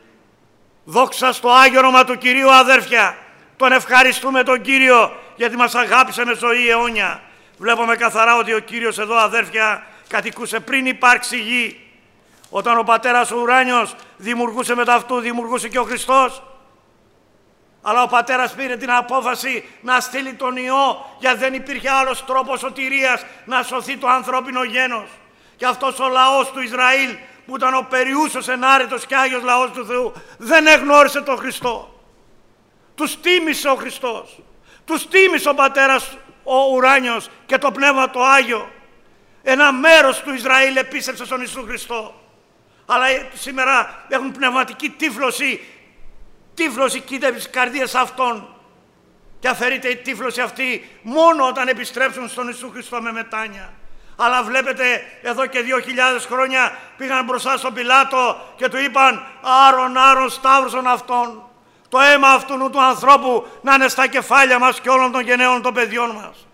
Δόξα στο Άγιο όνομα του Κυρίου, αδέρφια. Τον ευχαριστούμε τον Κύριο, γιατί μας αγάπησε με ζωή αιώνια. Βλέπουμε καθαρά ότι ο Κύριος εδώ, αδέρφια, κατοικούσε πριν υπάρξει γη. Όταν ο Πατέρας ο ουράνιος δημιουργούσε μετά αυτού, δημιουργούσε και ο Χριστός. Αλλά ο Πατέρας πήρε την απόφαση να στείλει τον Υιό, γιατί δεν υπήρχε άλλος τρόπος σωτηρίας να σωθεί το ανθρώπινο γένος. Και αυτός ο λαός του Ισραήλ, που ήταν ο περιούσος, ενάρετος και Άγιος λαός του Θεού, δεν εγνώρισε τον Χριστό. Τους τίμησε ο Χριστός. Τους τίμησε ο Πατέρας ο ουράνιος και το Πνεύμα το Άγιο. Ένα μέρος του Ισραήλ επίστεψε στον Ιησού Χριστό. Αλλά σήμερα έχουν πνευματική τύφλωση. Τύφλωση κοίτευε τις καρδίες αυτών. Και αφαιρείται η τύφλωση αυτή μόνο όταν επιστρέψουν στον Ιησού Χριστό με μετάνοια. Αλλά βλέπετε, εδώ και δύο χιλιάδες χρόνια πήγαν μπροστά στον Πιλάτο και του είπαν: Άρον, Άρον, σταύρωσον αυτόν. Το αίμα αυτού του ανθρώπου να είναι στα κεφάλια μας και όλων των γενναίων των παιδιών μας.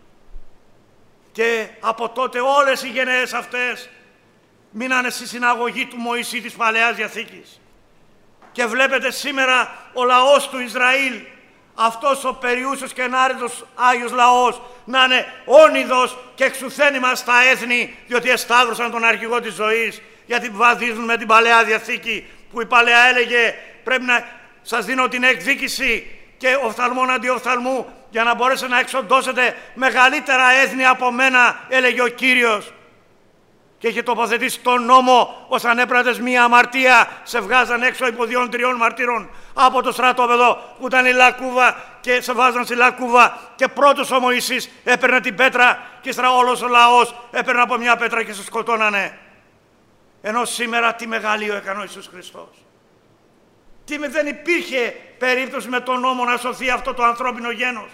Και από τότε όλες οι γενναίες αυτές μείνανε στη συναγωγή του Μωυσή της Παλαιάς Διαθήκης. Και βλέπετε σήμερα ο λαός του Ισραήλ, αυτός ο περιούσος και ενάρετος Άγιος λαός, να είναι όνειδος και εξουθένημα στα έθνη, διότι εσταύρωσαν τον αρχηγό της ζωής, γιατί βαδίζουν με την Παλαιά Διαθήκη, που η Παλαιά έλεγε: πρέπει να σας δίνω την εκδίκηση και οφθαλμόν αντί οφθαλμού, για να μπορέσετε να εξοντώσετε μεγαλύτερα έθνη από μένα, έλεγε ο Κύριος. Και είχε τοποθετήσει τον νόμο, ως αν έπρατες μία αμαρτία, σε βγάζαν έξω υπό δύο τριών μαρτύρων από το στρατόπεδο που ήταν η λακκούβα, και σε βάζαν στη λακκούβα, και πρώτος ο Μωυσής έπαιρνε την πέτρα και ύστερα όλος ο λαός έπαιρνε από μια πέτρα και σε σκοτώνανε. Ενώ σήμερα τι μεγαλείο έκανε ο Ιησούς Χριστός. Τι με, δεν υπήρχε περίπτωση με τον νόμο να σωθεί αυτό το ανθρώπινο γένος.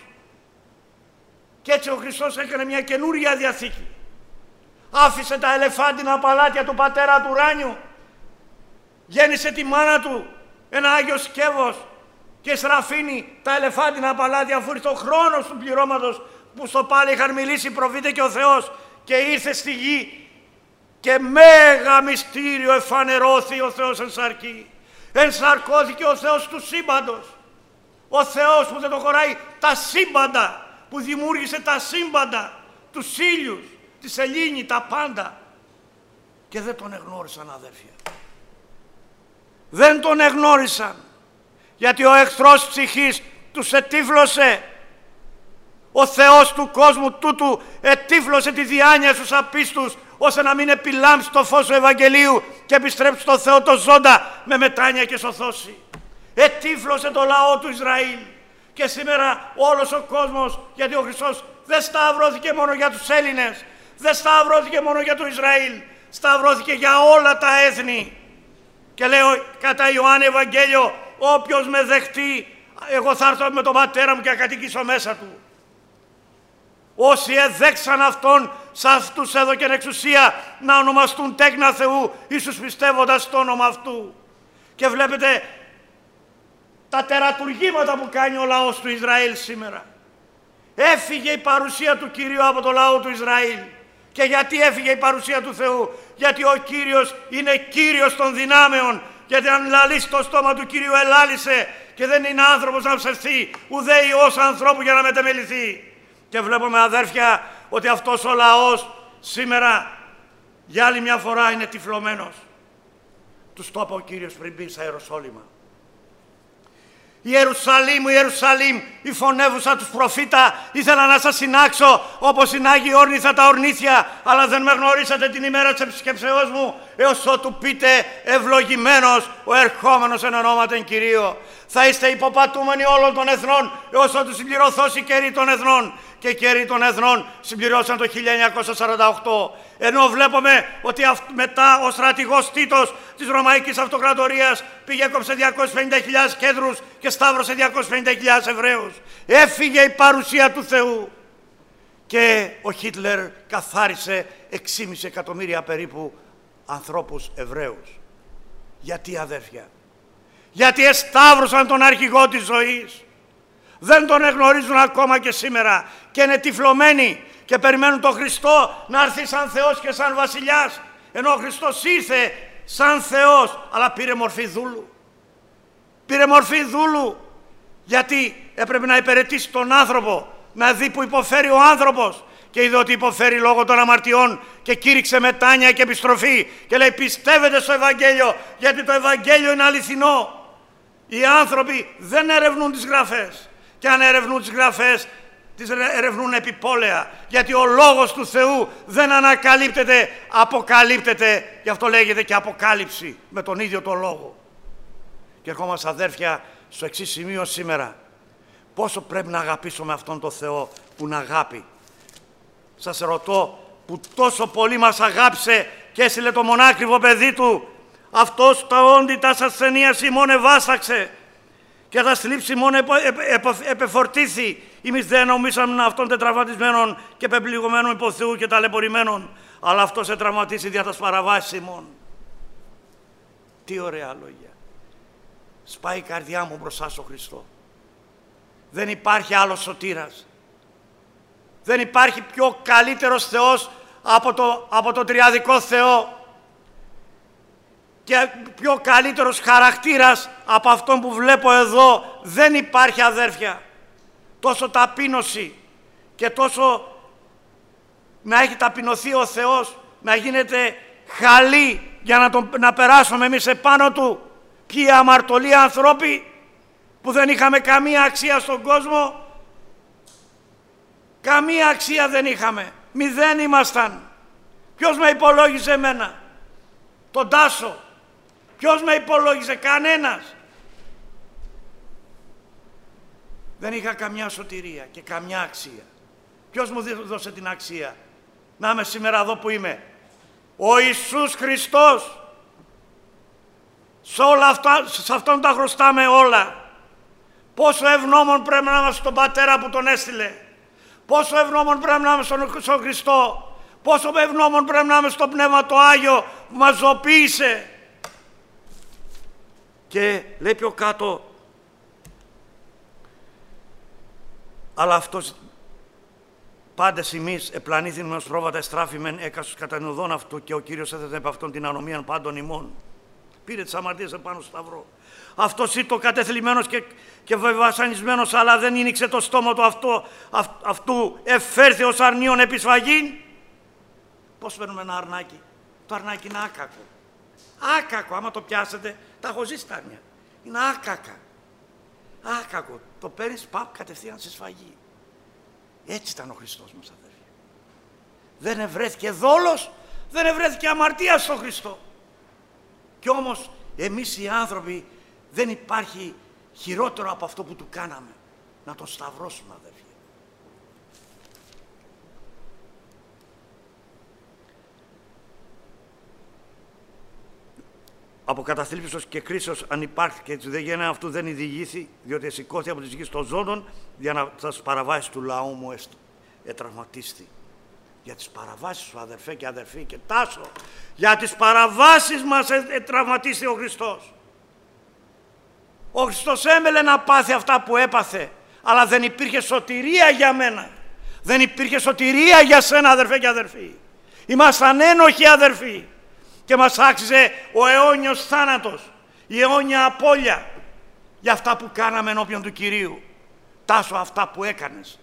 Και έτσι ο Χριστός έκανε μια καινούργια διαθήκη. Άφησε τα ελεφάντινα παλάτια του Πατέρα του ουράνιου. Γέννησε τη μάνα του, ένα Άγιο Σκεύος, και σραφήνει τα ελεφάντινα παλάτια, αφού ήρθε ο χρόνος του πληρώματος, που στο πάλι είχαν μιλήσει οι προφήτες και ο Θεός, και ήρθε στη γη και μέγα μυστήριο εφανερώθη ο Θεός εν σαρκή. Ενσαρκώθηκε ο Θεός του σύμπαντος. Ο Θεός που δεν το χωράει τα σύμπαντα, που δημιούργησε τα σύμπαντα, τους ήλιους, τη σελήνη, τα πάντα. Και δεν τον εγνώρισαν, αδέρφια. Δεν τον εγνώρισαν. Γιατί ο εχθρός ψυχής τους ετύφλωσε. Ο Θεός του κόσμου τούτου ετύφλωσε τη διάνοια στους απίστους, ώστε να μην επιλάμψει το φως του Ευαγγελίου και επιστρέψει στο Θεό το ζώντα με μετάνοια και σωθώσει. Ετύφλωσε το λαό του Ισραήλ. Και σήμερα όλος ο κόσμος, γιατί ο Χριστός δεν σταυρώθηκε μόνο για τους Έλληνες, δεν σταυρώθηκε μόνο για το Ισραήλ, σταυρώθηκε για όλα τα έθνη. Και λέω κατά Ιωάννη Ευαγγέλιο: όποιος με δεχτεί, εγώ θα έρθω με τον Πατέρα μου και θα κατοικήσω μέσα του. Όσοι εδέξαν Αυτόν, σε αυτούς έδωκεν εξουσία να ονομαστούν τέκνα Θεού, ίσως πιστεύοντας το όνομα Αυτού. Και βλέπετε, τα τερατουργήματα που κάνει ο λαός του Ισραήλ σήμερα. Έφυγε η παρουσία του Κυρίου από το λαό του Ισραήλ. Και γιατί έφυγε η παρουσία του Θεού? Γιατί ο Κύριος είναι Κύριος των δυνάμεων. Γιατί αν λαλήσει το στόμα του Κυρίου ελάλησε, και δεν είναι άνθρωπος να ψευθεί, ουδέ ιός ανθρώπου για να μετεμεληθεί. Και βλέπουμε, αδέρφια, ότι αυτός ο λαός σήμερα για άλλη μια φορά είναι τυφλωμένος. Τους το είπε ο Κύριος πριν μπει στα Ιεροσόλυμα. Ιερουσαλήμ, Ιερουσαλήμ, η φωνεύουσα τους προφήτα, ήθελα να σας συνάξω όπως συνάγει όρνηθα τα ορνήθια, αλλά δεν με γνωρίσατε την ημέρα της επισκεψεώς μου, έως ότου πείτε ευλογημένος ο ερχόμενος εν ονόματεν Κυρίω. Θα είστε υποπατούμενοι όλων των εθνών, έως ότου συμπληρωθώς η καιρή των εθνών. Και οι καιροί των εθνών συμπληρώσαν το χίλια εννιακόσια σαράντα οκτώ. Ενώ βλέπουμε ότι μετά ο στρατηγός Τίτος της Ρωμαϊκής Αυτοκρατορίας πήγε έκοψε διακόσιες πενήντα χιλιάδες κέντρους και σταύρωσε διακόσιες πενήντα χιλιάδες Εβραίους. Έφυγε η παρουσία του Θεού. Και ο Χίτλερ καθάρισε έξι κόμμα πέντε εκατομμύρια περίπου ανθρώπους Εβραίους. Γιατί, αδέρφια? Γιατί εσταύρωσαν τον αρχηγό της ζωής. Δεν τον εγνωρίζουν ακόμα και σήμερα και είναι τυφλωμένοι και περιμένουν τον Χριστό να έρθει σαν Θεός και σαν βασιλιάς. Ενώ ο Χριστός ήρθε σαν Θεός, αλλά πήρε μορφή δούλου. Πήρε μορφή δούλου γιατί έπρεπε να υπηρετήσει τον άνθρωπο, να δει που υποφέρει ο άνθρωπος. Και είδε ότι υποφέρει λόγω των αμαρτιών και κήρυξε μετάνοια και επιστροφή και λέει πιστεύετε στο Ευαγγέλιο, γιατί το Ευαγγέλιο είναι αληθινό. Οι άνθρωποι δεν ερευνούν τις γραφές. Και αν ερευνούν τις γραφές, τις ερευνούν επιπόλαια. Γιατί ο λόγος του Θεού δεν ανακαλύπτεται, αποκαλύπτεται. Γι' αυτό λέγεται και αποκάλυψη με τον ίδιο τον λόγο. Και ερχόμαστε, αδέρφια, στο εξής σημείο σήμερα. Πόσο πρέπει να αγαπήσουμε αυτόν τον Θεό που είναι αγάπη. Σας ρωτώ, που τόσο πολύ μας αγάπησε και έστειλε το μονάκριβο παιδί του, αυτός τα όντι τα ασθενείας ημών ευάσταξε και τα θλίψη ημών επεφορτήθη. Εμείς δεν νομίσαμε αυτόν τετραυματισμένον και πεπληγωμένον υπό Θεού και ταλαιπωρημένον, αλλά αυτός ετραυματίσει δια τας παραβάσεις ημών. Τι ωραία λόγια. Σπάει η καρδιά μου μπροστά στο Χριστό. Δεν υπάρχει άλλος σωτήρας. Δεν υπάρχει πιο καλύτερος Θεός από το, από το τριαδικό Θεό και πιο καλύτερος χαρακτήρας από αυτόν που βλέπω εδώ. Δεν υπάρχει, αδέρφια. Τόσο ταπείνωση και τόσο να έχει ταπεινωθεί ο Θεός, να γίνεται χαλί για να, τον, να περάσουμε εμείς επάνω του. Ποιοι αμαρτωλοί ανθρώποι που δεν είχαμε καμία αξία στον κόσμο. Καμία αξία δεν είχαμε. Μηδέν ήμασταν. Ποιος με υπολόγιζε εμένα? Τον Τάσο. Ποιος με υπολόγιζε? Κανένας. Δεν είχα καμιά σωτηρία και καμιά αξία. Ποιος μου δώσε την αξία να είμαι σήμερα εδώ που είμαι? Ο Ιησούς Χριστός. Σε όλα αυτά, σε Αυτόν τα χρωστάμε όλα. Πόσο ευγνώμων πρέπει να είμαστε στον Πατέρα που Τον έστειλε. Πόσο ευγνώμων πρέπει να είμαστε στον, στον Χριστό. Πόσο ευγνώμων πρέπει να είμαστε στο Πνεύμα το Άγιο που μας ζωοποίησε. Και λέει πιο κάτω, αλλά αυτός πάντες εμείς επλανήθην με ως πρόβατα εστράφημεν έκαστος κατά την οδόν αυτού και ο Κύριος έθετε επ' αυτόν την ανομίαν πάντων ημών. Πήρε τις αμαρτίες επάνω στο σταυρό. Αυτός ήτο κατεθλιμμένος και, και βασανισμένος, αλλά δεν ήνιξε το στόμα του αυτό, αυ, αυτού εφέρθη ως αρνίον επισφαγήν. Πώς παίρνουμε ένα αρνάκι? Το αρνάκι είναι άκακο. Άκακο, άμα το πιάσετε, τα έχω ζήσει τα άρνια. Είναι άκακα. Άκακο. Το παίρνεις, παπ, κατευθείαν σε σφαγή. Έτσι ήταν ο Χριστός μας, αδέρφια. Δεν ευρέθηκε δόλος, δεν ευρέθηκε αμαρτία στον Χριστό. Κι όμως εμείς οι άνθρωποι δεν υπάρχει χειρότερο από αυτό που του κάναμε. Να τον σταυρώσουμε, αδέρφια. Από καταθλίψεως και κρίσεως αν υπάρχει και έτσι δεν γένε αυτού δεν ειδηγήθη, διότι σηκώθη από τις γης των ζώντων για να σας παραβάσεις του λαού μου έστω. Ετραυματίστη. Για τις παραβάσεις σου, αδερφέ και αδερφοί και Τάσο. Για τις παραβάσεις μας ετραυματίστη ο Χριστός. Ο Χριστός έμελε να πάθει αυτά που έπαθε, αλλά δεν υπήρχε σωτηρία για μένα. Δεν υπήρχε σωτηρία για σένα, αδερφέ και αδερφοί. Ήμασταν ένοχοι, αδερφοί, και μας άξιζε ο αιώνιος θάνατος, η αιώνια απώλεια για αυτά που κάναμε ενώπιον του Κυρίου. Τάσο, αυτά που έκανες.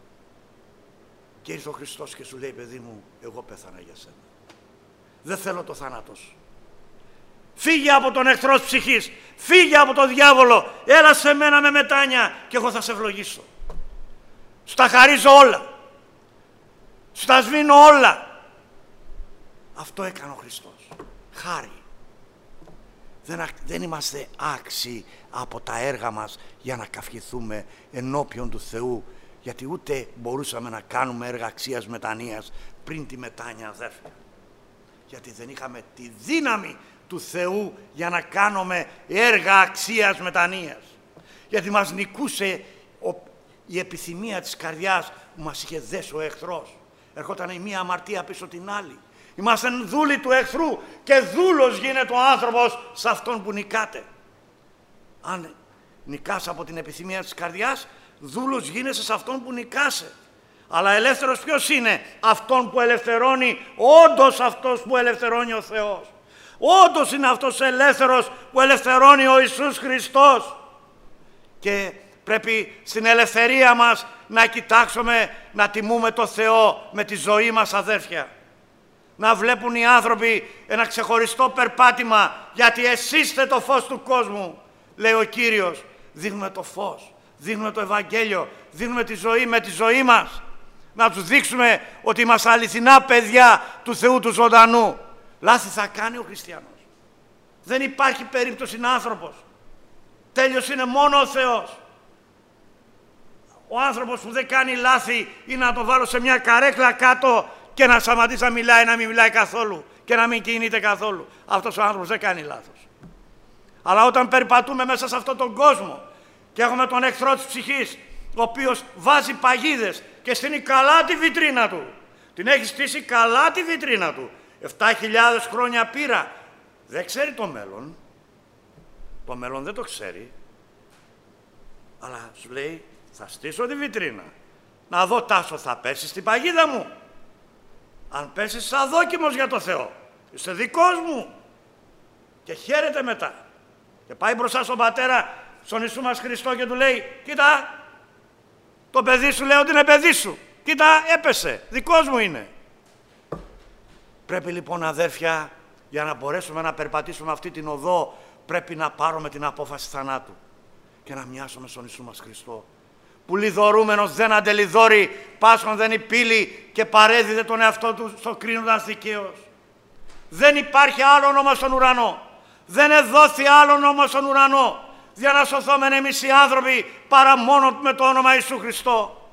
Και ήρθε ο Χριστός και σου λέει, παιδί μου, εγώ πέθανα για σένα. Δεν θέλω το θάνατο σου. Φύγε από τον εχθρό της ψυχής, φύγε από τον διάβολο, έλα σε μένα με μετάνοια και εγώ θα σε ευλογήσω. Σου τα χαρίζω όλα, σου τα σβήνω όλα. Αυτό έκανε ο Χριστός. Χάρη. Δεν, δεν είμαστε άξιοι από τα έργα μας για να καυχηθούμε ενώπιον του Θεού, γιατί ούτε μπορούσαμε να κάνουμε έργα αξίας μετανοίας πριν τη μετάνοια, αδέρφια. Γιατί δεν είχαμε τη δύναμη του Θεού για να κάνουμε έργα αξίας μετανοίας. Γιατί μας νικούσε ο, η επιθυμία της καρδιάς που μας είχε δέσει ο εχθρός. Ερχόταν η μία αμαρτία πίσω την άλλη. Είμαστε δούλοι του εχθρού και δούλος γίνεται ο άνθρωπος σε αυτόν που νικάτε. Αν νικάς από την επιθυμία της καρδιάς, δούλος γίνεσαι σε αυτόν που νικάσε. Αλλά ελεύθερος ποιος είναι? Αυτόν που ελευθερώνει, όντως αυτός που ελευθερώνει ο Θεός. Όντως είναι αυτός ελεύθερος που ελευθερώνει ο Ιησούς Χριστός. Και πρέπει στην ελευθερία μας να κοιτάξουμε, να τιμούμε το Θεό με τη ζωή μας, αδέρφια. Να βλέπουν οι άνθρωποι ένα ξεχωριστό περπάτημα, γιατί εσείς είστε το φως του κόσμου, λέει ο Κύριος. Δείχνουμε το φως, δείχνουμε το Ευαγγέλιο, δείχνουμε τη ζωή με τη ζωή μας. Να τους δείξουμε ότι είμαστε αληθινά παιδιά του Θεού του ζωντανού. Λάθη θα κάνει ο χριστιανός. Δεν υπάρχει περίπτωση να άνθρωπος. Τέλειος είναι μόνο ο Θεός. Ο άνθρωπος που δεν κάνει λάθη είναι να το βάλω σε μια καρέκλα κάτω και να σταματήσει να μιλάει, να μην μιλάει καθόλου και να μην κινείται καθόλου. Αυτός ο άνθρωπος δεν κάνει λάθος. Αλλά όταν περπατούμε μέσα σε αυτόν τον κόσμο και έχουμε τον εχθρό της ψυχής, ο οποίος βάζει παγίδες και στείνει καλά τη βιτρίνα του, την έχει στήσει καλά τη βιτρίνα του, επτά χιλιάδες χρόνια πήρα, δεν ξέρει το μέλλον, το μέλλον δεν το ξέρει, αλλά σου λέει, θα στήσω τη βιτρίνα, να δω Τάσο θα πέσει στην παγίδα μου. Αν πέσεις είσαι αδόκιμος για το Θεό, είσαι δικός μου. Και χαίρεται μετά. Και πάει μπροστά στον Πατέρα, στον Ιησού μας Χριστό, και του λέει, κοίτα, το παιδί σου λέει ότι είναι παιδί σου. Κοίτα, έπεσε, δικός μου είναι. Πρέπει λοιπόν, αδέρφια, για να μπορέσουμε να περπατήσουμε αυτή την οδό, πρέπει να πάρουμε την απόφαση θανάτου και να μοιάσουμε στον Ιησού μας Χριστό, που λιδωρούμενος δεν αντελιδώρει, πάσχον δεν υπήλει και παρέδιδε τον εαυτό του στο κρίνοντας δικαίος. Δεν υπάρχει άλλο όνομα στον ουρανό. Δεν εδόθη άλλο όνομα στον ουρανό για να σωθόμεν εμείς οι άνθρωποι παρά μόνο με το όνομα Ιησού Χριστό.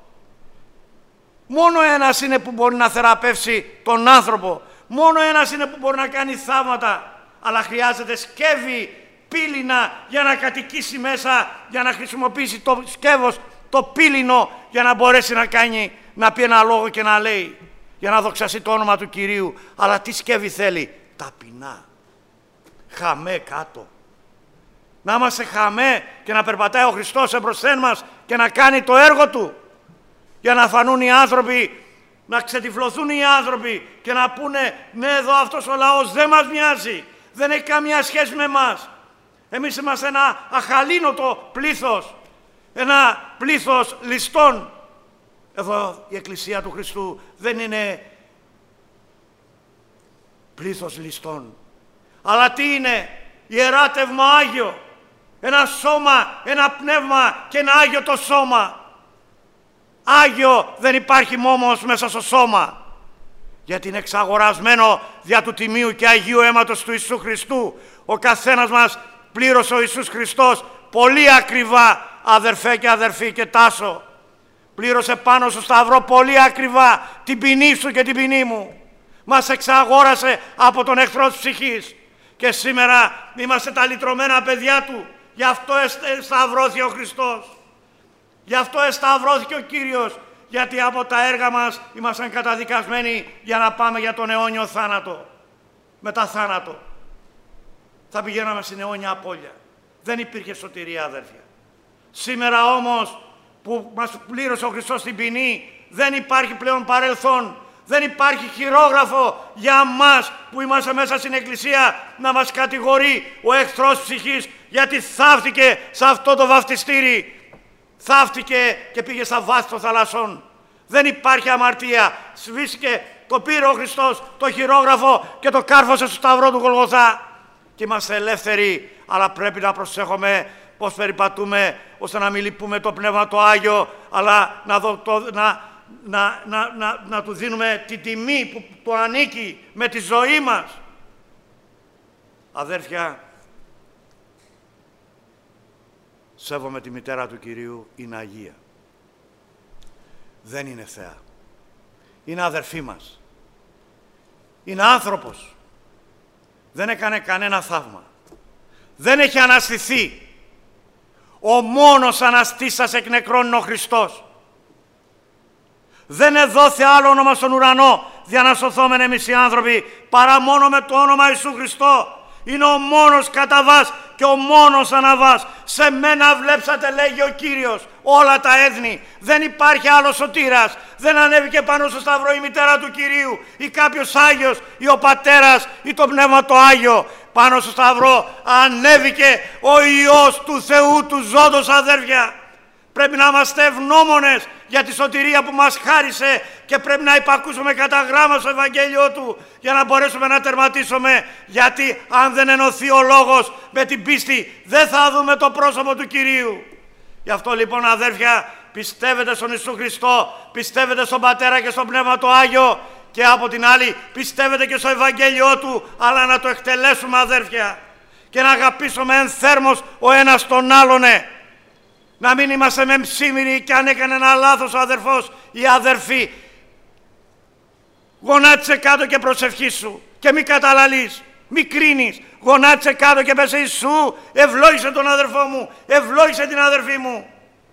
Μόνο ένας είναι που μπορεί να θεραπεύσει τον άνθρωπο. Μόνο ένας είναι που μπορεί να κάνει θαύματα. Αλλά χρειάζεται σκεύη πύληνα για να κατοικήσει μέσα, για να χρησιμοποιήσει το σκεύος, το πύληνο, για να μπορέσει να κάνει, να πει ένα λόγο και να λέει, για να δοξαστεί το όνομα του Κυρίου. Αλλά τι σκεύη θέλει? Ταπεινά. Χαμέ κάτω. Να είμαστε χαμέ και να περπατάει ο Χριστός εμπροσθέν μας και να κάνει το έργο Του. Για να φανούν οι άνθρωποι, να ξετυφλωθούν οι άνθρωποι και να πούνε, ναι, εδώ αυτός ο λαός δεν μας μοιάζει. Δεν έχει καμία σχέση με εμάς. Εμείς είμαστε ένα αχαλήνοτο πλήθος. Ένα πλήθος ληστών. Εδώ η Εκκλησία του Χριστού δεν είναι πλήθος ληστών. Αλλά τι είναι? Ιεράτευμα Άγιο. Ένα σώμα, ένα πνεύμα και ένα Άγιο το σώμα. Άγιο δεν υπάρχει μόμος μέσα στο σώμα. Γιατί είναι εξαγορασμένο δια του τιμίου και Αγίου αίματος του Ιησού Χριστού. Ο καθένας μας πλήρωσε ο Ιησούς Χριστός πολύ ακριβά, αδερφέ και αδερφή και Τάσο. Πλήρωσε πάνω στο σταυρό πολύ ακριβά την ποινή σου και την ποινή μου. Μας εξαγόρασε από τον εχθρό της ψυχής. Και σήμερα είμαστε τα λυτρωμένα παιδιά Του. Γι' αυτό εσταυρώθηκε ο Χριστός. Γι' αυτό εσταυρώθηκε ο Κύριος. Γιατί από τα έργα μας ήμασταν καταδικασμένοι για να πάμε για τον αιώνιο θάνατο. Μετά θάνατο θα πηγαίναμε στην αιώνια απώλεια. Δεν υπήρχε σωτηρία, αδέρφια. Σήμερα όμως που μας πλήρωσε ο Χριστός την ποινή, δεν υπάρχει πλέον παρελθόν. Δεν υπάρχει χειρόγραφο για μας που είμαστε μέσα στην Εκκλησία να μας κατηγορεί ο εχθρός ψυχής, γιατί θαύτηκε σε αυτό το βαφτιστήρι. Θαύτηκε και πήγε στα βάθη των θαλασσών. Δεν υπάρχει αμαρτία. Σβήστηκε, το πήρε ο Χριστός το χειρόγραφο και το κάρφωσε στο σταυρό του Γολγοθά. Και είμαστε ελεύθεροι, αλλά πρέπει να προσέχουμε πώς περιπατούμε, ώστε να μην λυπούμε το Πνεύμα το Άγιο, αλλά να, δω, το, να, να, να, να, να του δίνουμε τη τιμή που του ανήκει με τη ζωή μας. Αδέρφια, σέβομαι τη μητέρα του Κυρίου, είναι Αγία. Δεν είναι θεά. Είναι αδερφή μας. Είναι άνθρωπος. Δεν έκανε κανένα θαύμα. Δεν έχει αναστηθεί. Ο μόνος αναστήσας εκ νεκρών είναι ο Χριστός. Δεν εδόθη άλλο όνομα στον ουρανό δια να σωθόμεν εμείς οι άνθρωποι, παρά μόνο με το όνομα Ιησού Χριστό. Είναι ο μόνος κατά βάς και ο μόνος αναβάς. Σε μένα βλέψατε, λέγει ο Κύριος, όλα τα έθνη. Δεν υπάρχει άλλος σωτήρας. Δεν ανέβηκε πάνω στο σταυρό η μητέρα του Κυρίου ή κάποιος Άγιος ή ο Πατέρας ή το Πνεύμα το Άγιο. Πάνω στο σταυρό ανέβηκε ο Υιός του Θεού του ζώντος, αδέρφια. Πρέπει να είμαστε ευγνώμονες για τη σωτηρία που μας χάρισε και πρέπει να υπακούσουμε κατά γράμμα στο Ευαγγέλιο Του για να μπορέσουμε να τερματίσουμε, γιατί αν δεν ενωθεί ο Λόγος με την πίστη δεν θα δούμε το πρόσωπο του Κυρίου. Γι' αυτό λοιπόν, αδέρφια, πιστεύετε στον Ιησού Χριστό, πιστεύετε στον Πατέρα και στον Πνεύμα το Άγιο και από την άλλη πιστεύετε και στο Ευαγγέλιο Του, αλλά να το εκτελέσουμε, αδέρφια, και να αγαπήσουμε εν θέρμος ο ένας τον άλλον. Να μην είμαστε με ψήμυροι και αν έκανε ένα λάθος ο αδερφός ή αδερφή, γονάτισε κάτω και προσευχήσου και μη καταλαλείς, μη κρίνεις. Γονάτισε κάτω και πες Ιησού, ευλόγησε τον αδερφό μου, ευλόγησε την αδερφή μου.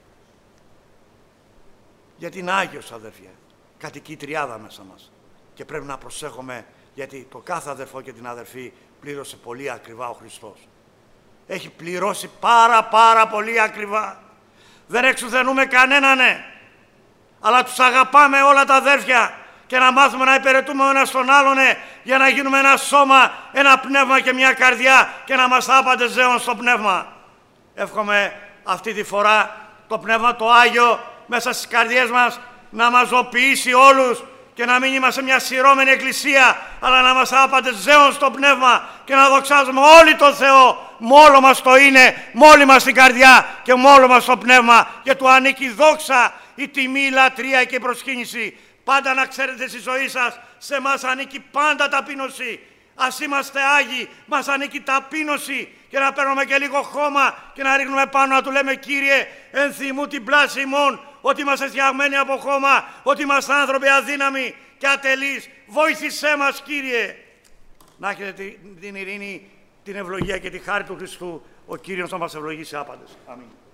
Γιατί είναι Άγιος, αδερφιά. Κατοικεί η τριάδα μέσα μας. Και πρέπει να προσέχουμε, γιατί το κάθε αδερφό και την αδερφή πλήρωσε πολύ ακριβά ο Χριστός. Έχει πληρώσει πάρα πάρα πολύ ακριβά. Δεν εξουθενούμε κανέναν, ναι. Αλλά τους αγαπάμε όλα τα αδέρφια και να μάθουμε να υπηρετούμε ο ένας τον άλλον, ναι, για να γίνουμε ένα σώμα, ένα πνεύμα και μια καρδιά και να μας άπαντε ζέον στο πνεύμα. Εύχομαι αυτή τη φορά το Πνεύμα το Άγιο μέσα στις καρδιές μας να μας ζωοποιήσει όλους και να μην είμαστε μια σειρώμενη εκκλησία, αλλά να μας άπαντε ζέον στο πνεύμα και να δοξάζουμε όλοι τον Θεό. Μόλο μας το είναι, μόλι μας την καρδιά και μόλο μας το πνεύμα, και του ανήκει η δόξα, η τιμή, η λατρεία και η προσκύνηση. Πάντα να ξέρετε στη ζωή σας, σε εμάς ανήκει πάντα ταπείνωση. Ας είμαστε Άγιοι, μας ανήκει ταπείνωση, και να παίρνουμε και λίγο χώμα και να ρίχνουμε πάνω, να του λέμε Κύριε, ενθυμού την πλάση ημών, ότι είμαστε φτιαγμένοι από χώμα, ότι είμαστε άνθρωποι αδύναμοι και ατελείς. Βοήθησέ μας, Κύριε. Να έχετε την ειρήνη, την ευλογία και τη χάρη του Χριστού, ο Κύριος να μας ευλογήσει άπαντες. Αμήν.